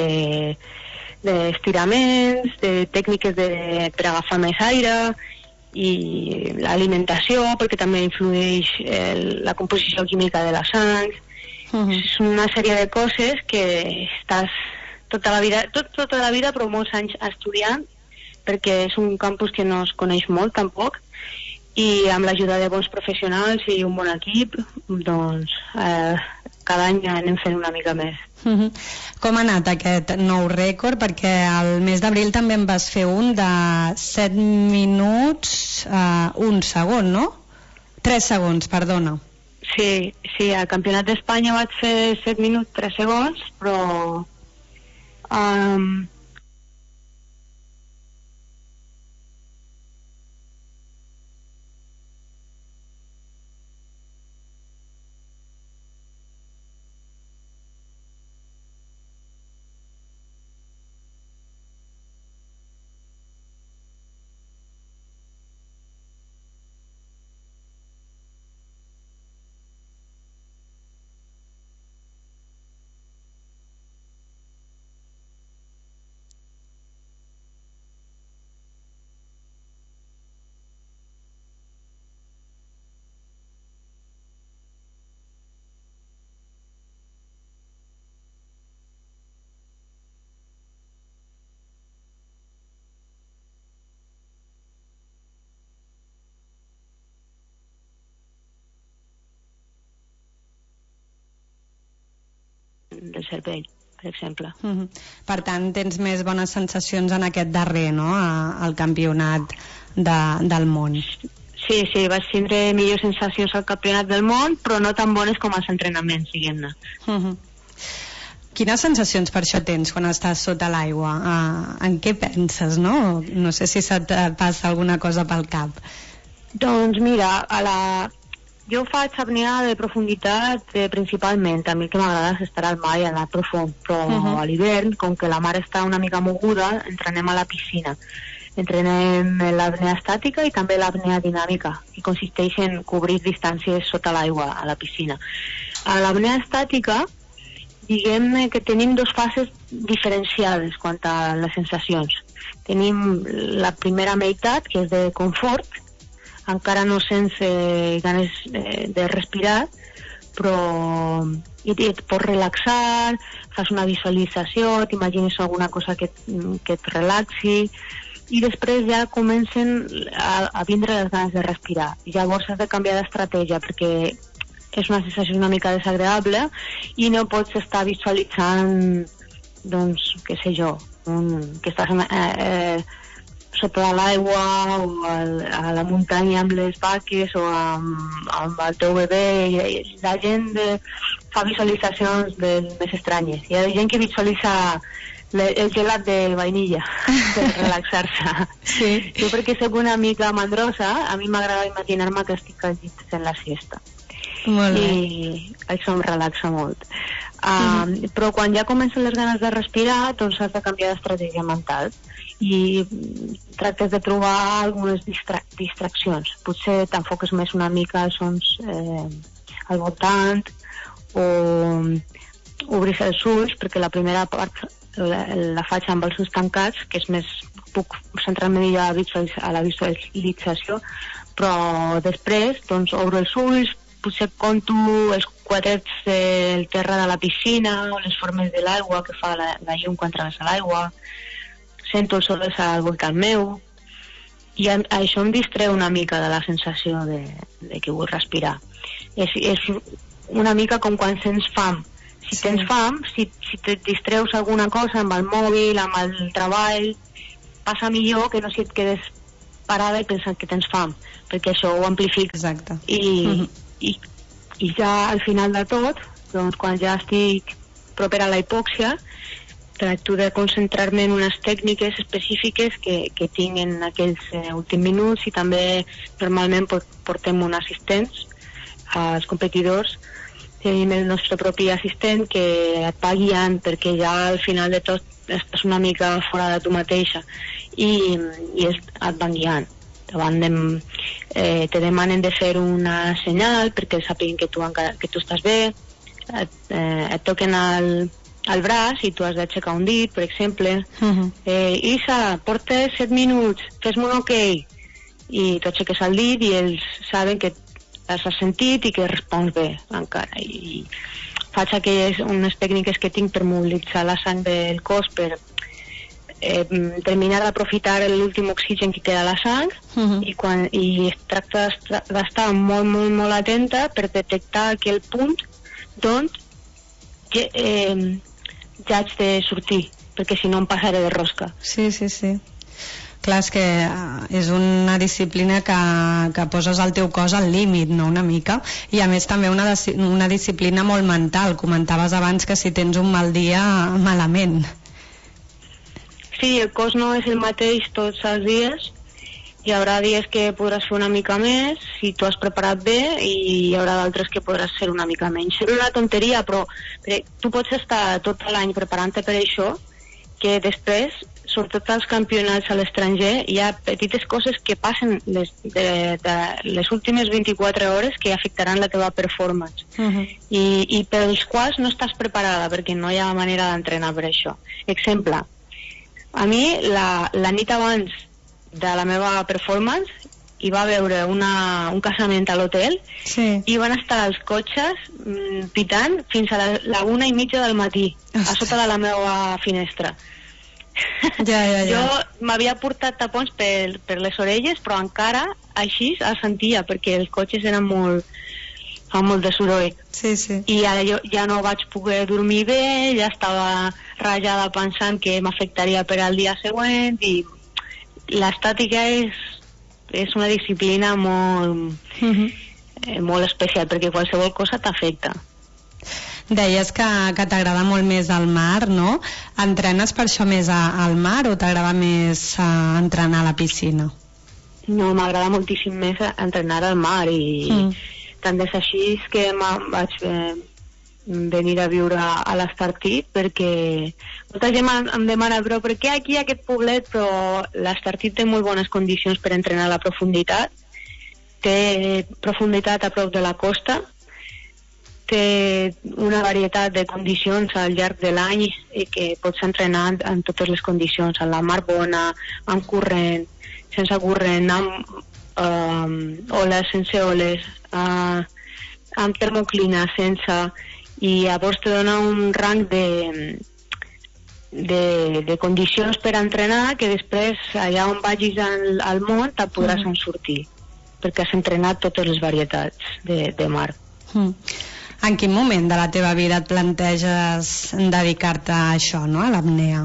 d'estiraments, de tècniques per agafar més aire i l'alimentació, perquè també influeix la composició química de la sang. És una sèrie de coses que estàs tota la vida però molts anys estudiant, perquè és un campus que no es coneix molt tampoc, i amb l'ajuda de bons professionals i un bon equip, doncs cada any anem fent una mica més. Com ha anat aquest nou rècord? Perquè al mes d'abril també en vas fer un de 7 minuts 1 segon, no? 3 segons, perdona. Sí, al Campionat d'Espanya vaig fer 7 minuts 3 segons, però cervell, per exemple. Per tant, tens més bones sensacions en aquest darrer, no?, al campionat del món. Sí, vaig tindre millors sensacions al campionat del món, però no tan bones com als entrenaments, diguem-ne. Quines sensacions per això tens quan estàs sota l'aigua? En què penses, no? No sé si se't passa alguna cosa pel cap. Doncs mira, jo faig apnea de profunditat principalment. A mi el que m'agrada és estar al mar i anar profund, però a l'hivern, com que la mar està una mica moguda, entrenem a la piscina. Entrenem l'apnea estàtica i també l'apnea dinàmica, que consisteix en cobrir distàncies sota l'aigua a la piscina. A l'apnea estàtica, diguem que tenim dues fases diferenciades quant a les sensacions. Tenim la primera meitat, que és de confort, encara no sense ganes de respirar, però et pots relaxar, fas una visualització, t'imagines alguna cosa que et relaxi, i després ja comencen a vindre les ganes de respirar. Llavors has de canviar d'estratègia, perquè és una sensació una mica desagradable i no pots estar visualitzant, doncs, què sé jo, que estàs sota l'aigua o a la muntanya amb les vaques o amb el teu bebè. La gent fa visualitzacions més estranyes. Hi ha gent que visualitza el gelat de vainilla per relaxar-se. Sí. Jo, perquè soc una mica mandrosa, a mi m'agrada imaginar-me que estic al llit fent la siesta. I això em relaxa molt. Però quan ja comencen les ganes de respirar, doncs has de canviar d'estratègia mental i tractes de trobar algunes distraccions. Potser t'enfoques més una mica als sons al voltant o obris els ulls, perquè la primera part la faig amb els ulls tancats, que és més, puc centrar-me millor a la visualització, però després doncs obro els ulls, potser conto els quadrets del terra de la piscina o les formes de l'aigua que fa la llum quan travessa l'aigua, sento els sons al voltant meu i això em distreu una mica de la sensació de que vull respirar. És una mica com quan sents fam. Si tens fam, si et distreus alguna cosa amb el mòbil, amb el treball, passa millor que no si et quedes parada i pensant que tens fam, perquè això ho amplifica. Exacte. I ja al final de tot, doncs quan ja estic proper a la hipòxia, tracto de concentrar-me en unes tècniques específiques que tinc en aquells últims minuts, i també normalment portem un assistent als competidors. Tenim el nostre propi assistent que et va guiant, perquè ja al final de tot estàs una mica fora de tu mateixa i et van guiant. Te demanen de fer una senyal perquè sàpiguen que tu estàs bé, et toquen al braç i tu has d'aixecar un dit, per exemple. Isa, portes 7 minuts, fes-me un ok, i tu aixeques el dit i ells saben que has sentit i que respons bé encara. I faig unes tècniques que tinc per mobilitzar la sang del cos, per terminar d'aprofitar l'últim oxigen que queda a la sang, i es tracta d'estar molt, molt, molt atenta per detectar aquell punt d'on ja haig de sortir, perquè si no em passaré de rosca. Sí. Clar, és que és una disciplina que poses el teu cos al límit, no?, una mica, i a més també una disciplina molt mental. Comentaves abans que si tens un mal dia, malament. Sí, el cos no és el mateix tots els dies. Hi haurà dies que podràs fer una mica més si tu has preparat bé, i hi haurà d'altres que podràs fer una mica menys. És una tonteria, però tu pots estar tot l'any preparant-te per això, que després, sobretot als campionats a l'estranger, hi ha petites coses que passen les últimes 24 hores que afectaran la teva performance, i per als quals no estàs preparada, perquè no hi ha manera d'entrenar per això. Exemple, a mi la nit abans de la meva performance hi va haver un casament a l'hotel, i van estar els cotxes pitant fins a la 1:30 del matí, a sota de la meva finestra. Jo m'havia portat tapons per les orelles, però encara així el sentia, perquè els cotxes eren molt fa molt de soroll. Sí. I ara jo ja no vaig poder dormir bé, ja estava rajada pensant que m'afectaria per al dia següent, i l'estàtica és una disciplina molt especial, perquè qualsevol cosa t'afecta. Deies que t'agrada molt més el mar, no? Entrenes per això més al mar o t'agrada més entrenar a la piscina? No, m'agrada moltíssim més entrenar al mar, i tant és així que vaig venir a viure a l'Estartit, perquè molta gent em demana, però per què aquí aquest poblet? Però l'Estartit té molt bones condicions per entrenar a la profunditat, té profunditat a prop de la costa, té una varietat de condicions al llarg de l'any i que pots entrenar en totes les condicions, a la mar bona, amb corrent, sense corrent, amb oles, sense oles, amb termoclina, sense, i llavors te dona un rang de condicions per entrenar que després allà on vagis al món te podràs en sortir, perquè has entrenat totes les varietats de mar. En quin moment de la teva vida et planteges dedicar-te a això, no? A l'apnea?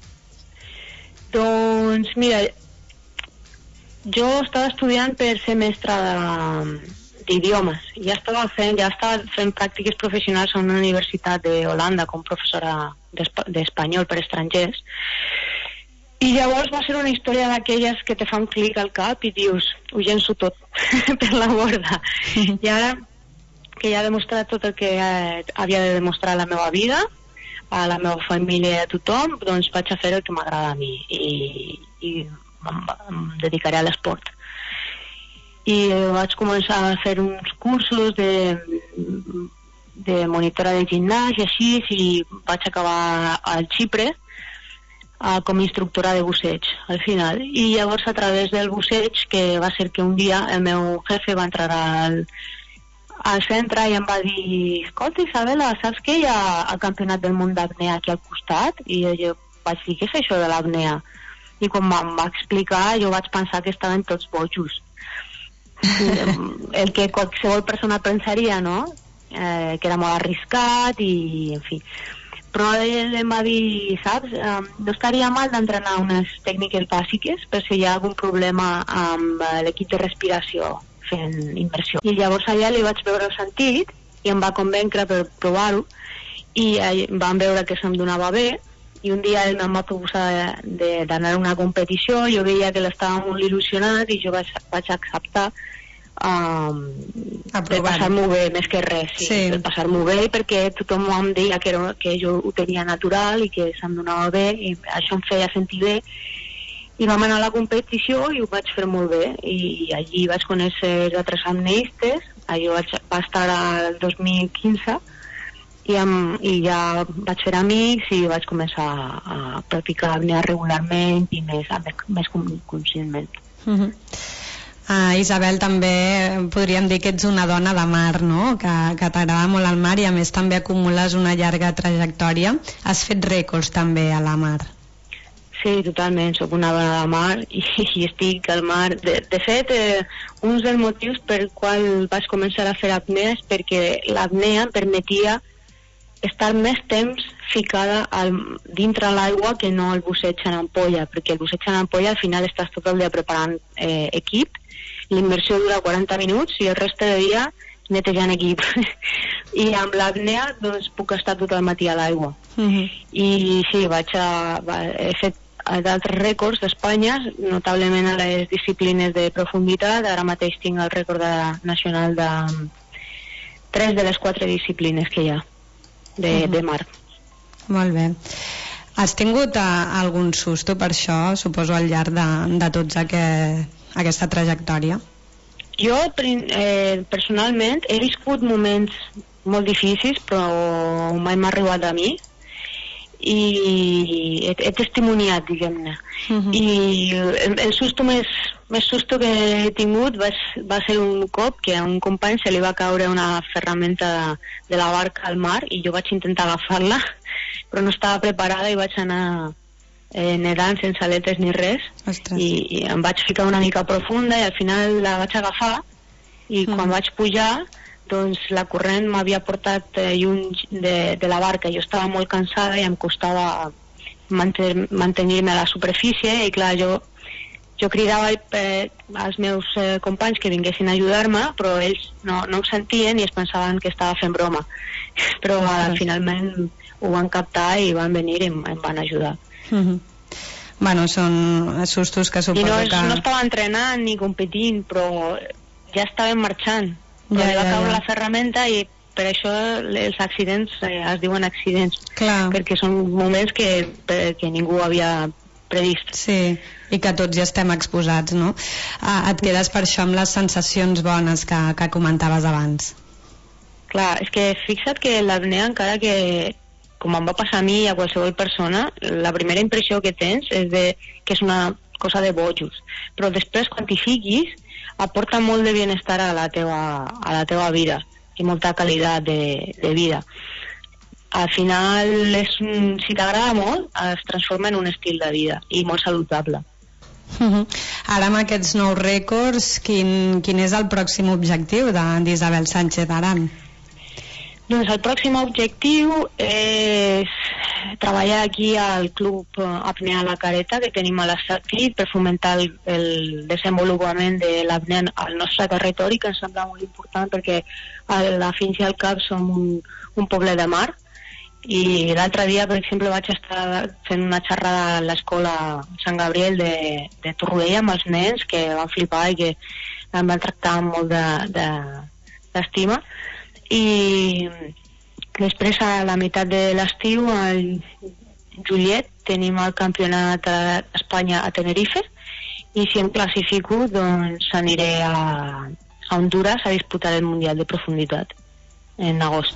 Doncs mira, jo estava estudiant per ser mestra d'idiomes. Ja estava fent pràctiques professionals a una universitat d'Holanda com professora d'espanyol per estrangers. I llavors va ser una història d'aquelles que te fa un clic al cap i dius, ho llenço tot per la borda. I ara que ja he demostrat tot el que havia de demostrar a la meva vida, a la meva família i a tothom, doncs vaig a fer el que m'agrada a mi i em dedicaré a l'esport. I vaig començar a fer uns cursos de monitora de gimnàs i així, i vaig acabar al Xipre com a instructora de busseig al final. I llavors a través del busseig, que va ser que un dia el meu jefe va entrar al centre i em va dir, escolta Isabela, saps que hi ha el campionat del món d'apnea aquí al costat? I jo vaig dir, què és això de l'apnea? I quan em va explicar jo vaig pensar que estaven tots bojos. El que qualsevol persona pensaria, no? Que era molt arriscat i, en fi. Però ell em va dir, saps, no estaria mal d'entrenar unes tècniques bàsiques per si hi ha algun problema amb l'equip de respiració fent immersió. I llavors allà li vaig veure el sentit i em va convèncer per provar-ho, i vam veure que se'm donava bé, i un dia ell em va proposar d'anar a una competició. Jo veia que l'estava molt il·lusionat i jo vaig acceptar per passar-m'ho bé, més que res, per passar-m'ho bé, perquè tothom em deia que jo ho tenia natural i que se'm donava bé, i això em feia sentir bé. I vam anar a la competició i ho vaig fer molt bé, i allí vaig conèixer altres apneistes. Jo va estar al 2015 i ja vaig fer amics i vaig començar a practicar apnea regularment i més conscientment. Isabel, també podríem dir que ets una dona de mar, no? Que t'agrada molt el mar i a més també acumules una llarga trajectòria. Has fet rècords també a la mar. Sí, totalment, soc una dona de mar i estic al mar. De fet, un dels motius per qual vaig començar a fer apnea és perquè l'apnea em permetia estar més temps ficada dintre l'aigua que no el busseig en ampolla, perquè el busseig en ampolla al final estàs tot el dia preparant equip, l'immersió dura 40 minuts i el reste de dia netejant equip. I amb l'apnea doncs puc estar tot el matí a l'aigua. I sí, he fet d'altres rècords d'Espanya, notablement a les disciplines de profunditat. Ara mateix tinc el rècord nacional de 3 de les 4 disciplines que hi ha de mar. Molt bé. Has tingut algun susto per això, suposo, al llarg de tota aquesta trajectòria? Jo, personalment, he viscut moments molt difícils, però mai m'ha arribat a mi, i he testimoniat, diguem-ne. I el susto més susto que he tingut va ser un cop que a un company se li va caure una ferramenta de la barca al mar i jo vaig intentar agafar-la, però no estava preparada i vaig anar nedant sense aletes ni res. I em vaig ficar una mica profunda i al final la vaig agafar, i quan vaig pujar doncs la corrent m'havia portat lluny de la barca. Jo estava molt cansada i em costava mantenir-me a la superfície i clar, jo cridava als meus companys que vinguessin a ajudar-me, però ells no em sentien i es pensaven que estava fent broma. Però finalment ho van captar i van venir i em van ajudar. Bueno, són sustos que suposo que... I no estava entrenant ni competint, però ja estàvem marxant. Però va caure la ferramenta i per això els accidents es diuen accidents. Clar. Perquè són moments que ningú havia previst. Sí, i que tots ja estem exposats, no? Et quedes per això amb les sensacions bones que comentaves abans. Clar, és que fixa't que l'apnea, encara que, com em va passar a mi i a qualsevol persona, la primera impressió que tens és que és una cosa de bojos. Però després, quan t'hi fiquis, aporta molt de bienestar a la teva vida i molta qualitat de vida. Al final, si t'agrada molt, es transforma en un estil de vida i molt saludable. Ara, amb aquests nous rècords, quin és el pròxim objectiu d'Isabel Sánchez Aran? Doncs el pròxim objectiu és treballar aquí al Club Apnea La Careta, que tenim a l'Estat per fomentar el desenvolupament de l'apnea al nostre territori, que ens sembla molt important perquè a fins i al cap som un poble de mar. I l'altre dia, per exemple, vaig estar fent una xerrada a l'escola Sant Gabriel de Torroella amb els nens, que van flipar i que em van tractar amb molt d'estima. I després, a la meitat de l'estiu, al juliet, tenim el campionat d'Espanya a Tenerife, i si em classifico, doncs aniré a Honduras a disputar el Mundial de Profunditat en agost.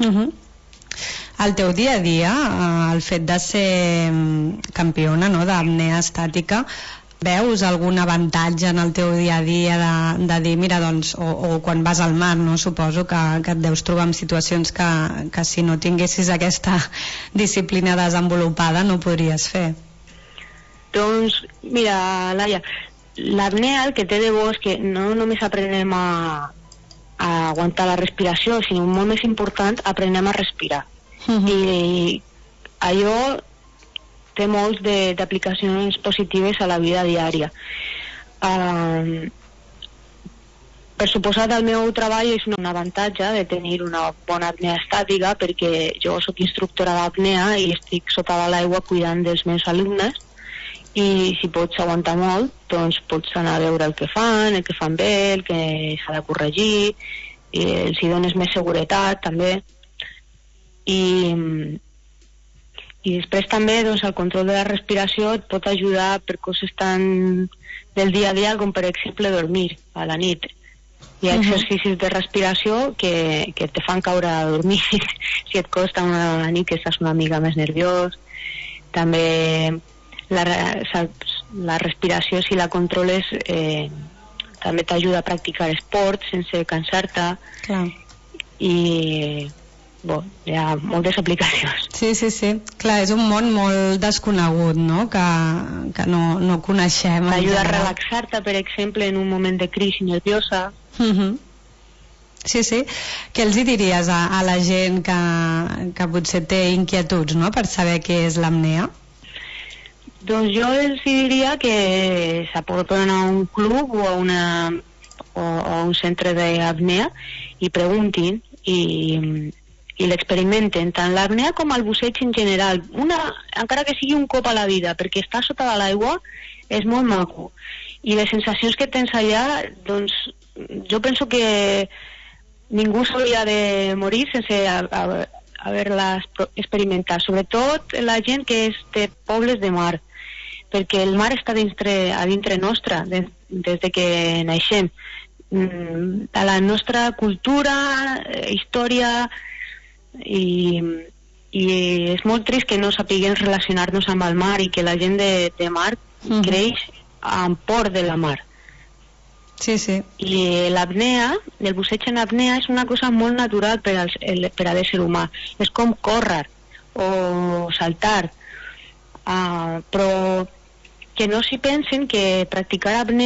El teu dia a dia, el fet de ser campiona, no, d'apnea estàtica, veus algun avantatge en el teu dia a dia de dir, mira, doncs, o quan vas al mar, no, suposo que et deus trobar en situacions que si no tinguessis aquesta disciplina desenvolupada no podries fer? Doncs, mira, Laia, l'apnea el que té de bo és que no només aprenem a aguantar la respiració, sinó molt més important, aprenem a respirar. I allò té molts d'aplicacions positives a la vida diària. Per suposat, el meu treball és un avantatge de tenir una bona apnea estàtica, perquè jo soc instructora d'apnea i estic sota de l'aigua cuidant dels meus alumnes, i si pots aguantar molt, doncs pots anar a veure el que fan bé, el que s'ha de corregir, i els hi dones més seguretat també. I després també, doncs, el control de la respiració et pot ajudar per coses tan del dia a dia com, per exemple, dormir a la nit. Hi ha exercicis de respiració que te fan caure a dormir si et costa una nit que estàs una mica més nerviós. També la respiració, si la controles, també t'ajuda a practicar esport sense cansar-te. I hi ha moltes aplicacions. Sí. Clar, és un món molt desconegut, no? Que no coneixem. T'ajuda a relaxar-te, per exemple, en un moment de crisi nerviosa. Sí. Què els diries a la gent que potser té inquietuds, no?, per saber què és l'apnea? Doncs jo els diria que s'aporten a un club o a un centre d'apnea i preguntin i l'experimenten, tant l'apnea com el busseig en general, encara que sigui un cop a la vida, perquè estar sota de l'aigua és molt maco, i les sensacions que tens allà, doncs jo penso que ningú s'hauria de morir sense haver-les experimentat, sobretot la gent que és de pobles de mar, perquè el mar està a dintre nostre des de que naixem. A la nostra cultura, història, i és molt trist que no sapiguem relacionar-nos amb el mar i que la gent de mar creix amb por de la mar. Sí. I l'apnea, el busseig en apnea, és una cosa molt natural per a l'ésser humà. És com córrer o saltar, però que no s'hi pensen que practicar apnea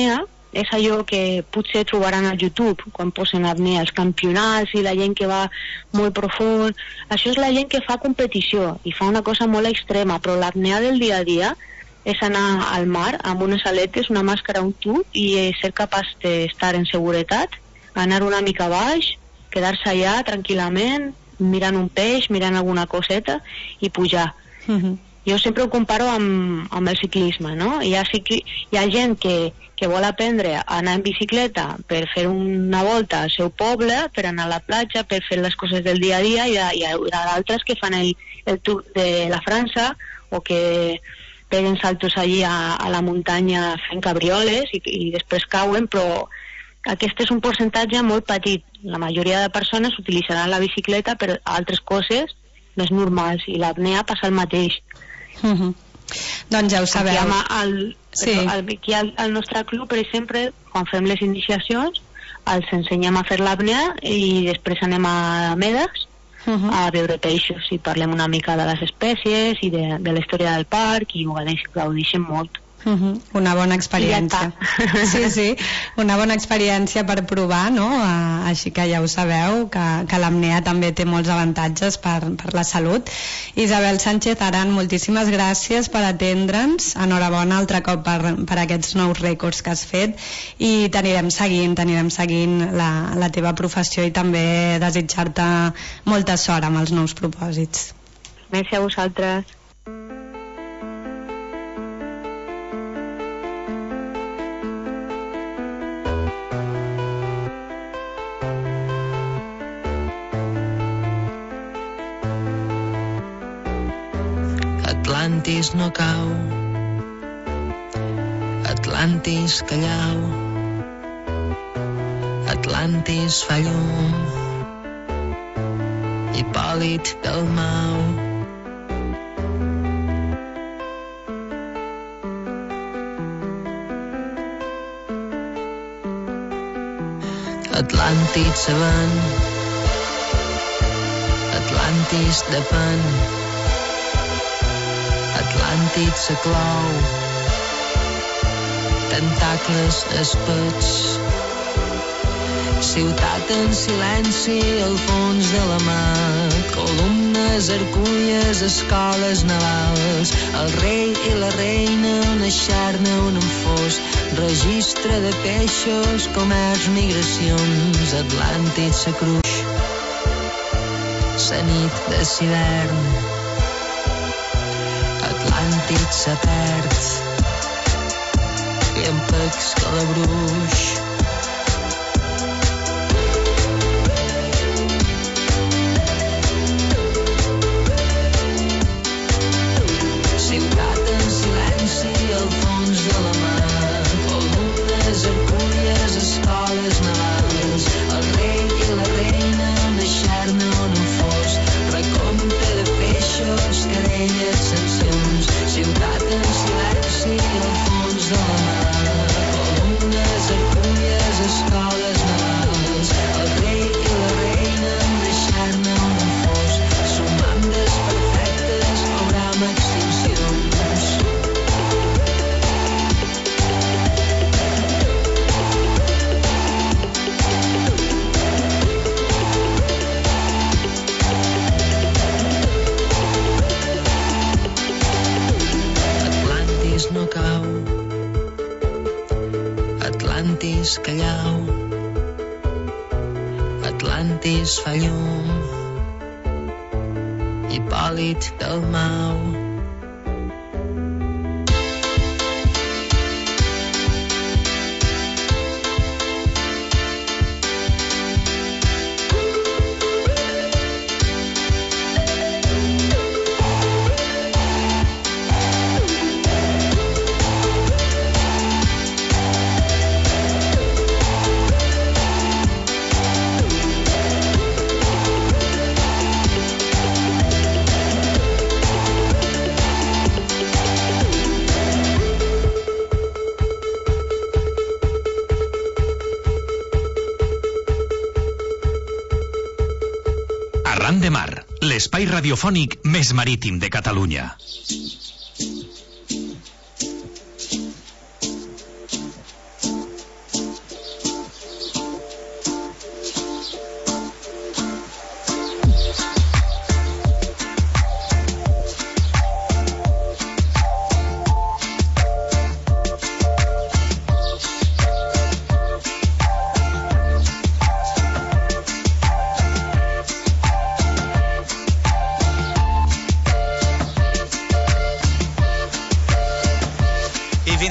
és allò que potser trobaran a YouTube quan posen apnea, els campionats i la gent que va molt profund. Això és la gent que fa competició i fa una cosa molt extrema, però l'apnea del dia a dia és anar al mar amb unes aletes, una màscara, un tub i ser capaç d'estar en seguretat, anar una mica baix, quedar-se allà tranquil·lament, mirant un peix, mirant alguna coseta i pujar. Jo sempre ho comparo amb el ciclisme, no? Hi ha gent que vol aprendre a anar en bicicleta per fer una volta al seu poble, per anar a la platja, per fer les coses del dia a dia, i hi ha d'altres que fan el Tour de la França o que peguen saltos allí a la muntanya fent cabrioles i després cauen, però aquest és un percentatge molt petit. La majoria de persones utilitzaran la bicicleta per altres coses més normals i l'apnea passa el mateix. Doncs ja ho sabeu. Aquí al nostre club, per exemple, quan fem les iniciacions, els ensenyem a fer l'apnea i després anem a Medes a veure peixos i parlem una mica de les espècies i de la història del parc i ho gaudeixen molt. Una bona experiència. Sí, una bona experiència per provar, no? Així que ja ho sabeu, que l'apnea també té molts avantatges per la salut. Isabel Sánchez Aran, moltíssimes gràcies per atendre'ns. Enhorabona altre cop per aquests nous rècords que has fet i t'anirem seguint la teva professió i també desitjar-te molta sort amb els nous propòsits. Merci a vosaltres. Atlantis no cau, Atlantis callau, Atlantis fa llum, Hipòlit Dalmau. Atlàntic sabent, Atlantis depèn, Atlàntic se clou, tentacles espets, ciutat en silenci al fons de la mar, columnes, arculles, escoles navals, el rei i la reina, una xarna, un enfós, registre de peixos, comerç, migracions, Atlàntic se cruix, sa nit de s'hivern, Atlàntic se perd, llampecs calabruix. Ciutat en silenci al fons de la mar, columnes, arculles, escoles navals, el rei i la reina, una xarna, un enfós, recompte de peixos, querelles, sancions, ciutat en silenci al fons de la mar, columnes, arculles, escoles navals, el rei i la reina, una xarna, un enfós, sumant desperfectes, obram extincions. Atlantis no cau, Atlantis callau, Atlantis fa llum, Hipòlit Dalmau. Arran de Mar, l'espai radiofònic més marítim de Catalunya.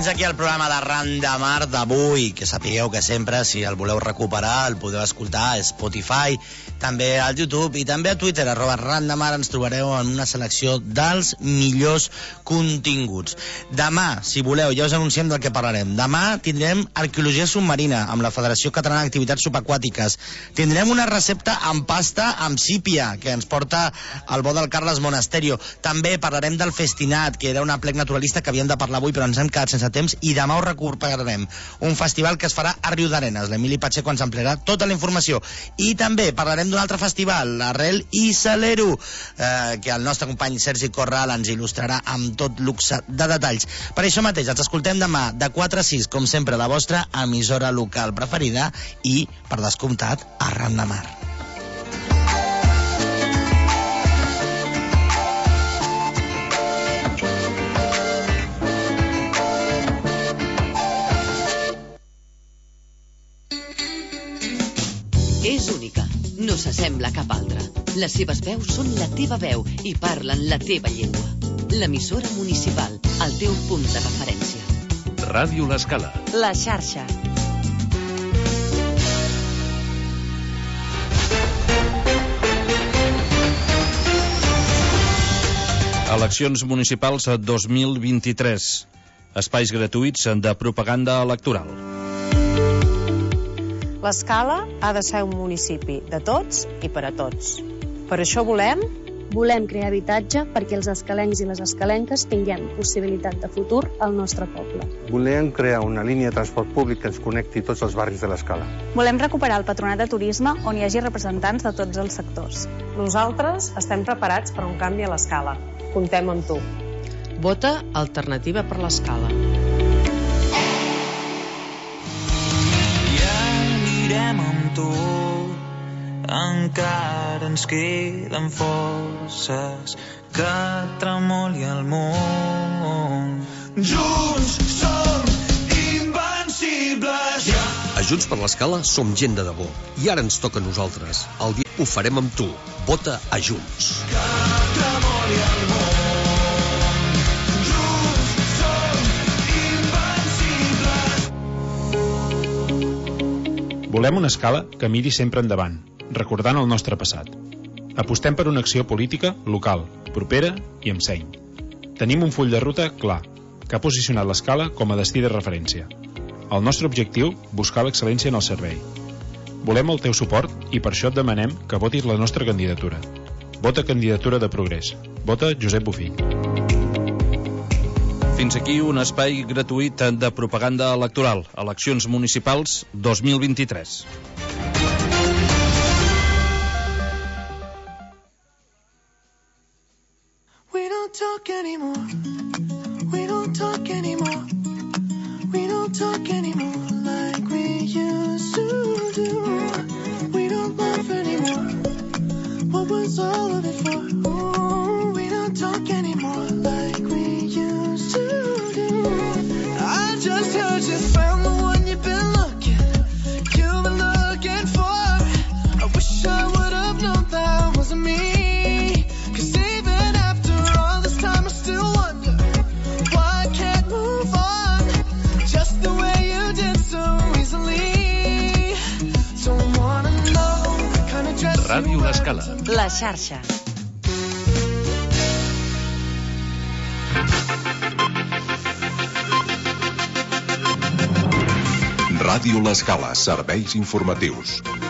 aquí al programa d'Arran de Mar d'avui, que sapigueu que sempre, si el voleu recuperar, el podeu escoltar a Spotify, també al YouTube i també a Twitter, @arrandemar, ens trobareu en una selecció dels millors continguts. Demà, si voleu, ja us anunciem del que parlarem. Demà tindrem arqueologia submarina amb la Federació Catalana d'Activitats Subaquàtiques. Tindrem una recepta amb pasta amb sípia, que ens porta el bo del Carles Monasterio. També parlarem del Festinat, que era un aplec naturalista que havíem de parlar avui, però ens hem quedat sense temps, i demà ho recuperarem. Un festival que es farà a Riudarenes. L'Emili Pacheco ens ampliarà tota la informació. I també parlarem d'un altre festival, Arrel i Salero, que el nostre company Sergi Corral ens il·lustrarà amb tot luxe de detalls. Per això mateix, ens escoltem demà de 4 a 6, com sempre, la vostra emissora local preferida i, per descomptat, Arran de Mar. És única, no s'assembla a cap altra. Les seves veus són la teva veu i parlen la teva llengua. L'emissora municipal, el teu punt de referència. Ràdio L'Escala. La xarxa. Eleccions municipals 2023. Espais gratuïts de propaganda electoral. L'Escala ha de ser un municipi de tots i per a tots. Per això volem crear habitatge perquè els escalencs i les escalenques tinguem possibilitat de futur al nostre poble. Volem crear una línia de transport públic que ens connecti tots els barris de l'Escala. Volem recuperar el patronat de turisme on hi hagi representants de tots els sectors. Nosaltres estem preparats per un canvi a l'Escala. Comptem amb tu. Vota Alternativa per l'Escala. Anirem amb tu, encara ens queden forces, que tremoli el món. Junts som invencibles. A Junts per l'Escala som gent de debò i ara ens toca a nosaltres. El dia ho farem amb tu. Vota a Junts. Que tremoli el món. Volem una Escala que miri sempre endavant, recordant el nostre passat. Apostem per una acció política local, propera i amb seny. Tenim un full de ruta clar, que ha posicionat l'Escala com a destí de referència. El nostre objectiu, buscar l'excel·lència en el servei. Volem el teu suport i per això et demanem que votis la nostra candidatura. Vota Candidatura de Progrés. Vota Josep Bofill. Fins aquí un espai gratuït de propaganda electoral. Eleccions municipals 2023. We don't talk anymore. We don't talk anymore. We don't talk anymore like we used to do. We don't laugh anymore. What was all of it for? Ooh, we don't talk anymore like we used to do. I just heard you found the one you've been looking for. I wish I would have known that wasn't me. 'Cause even after all this time I still wonder why I can't move on just the way you did so easily. Don't wanna know the kind of dress Ràdio L'Escala. La xarxa. Ràdio L'Escala, serveis informatius.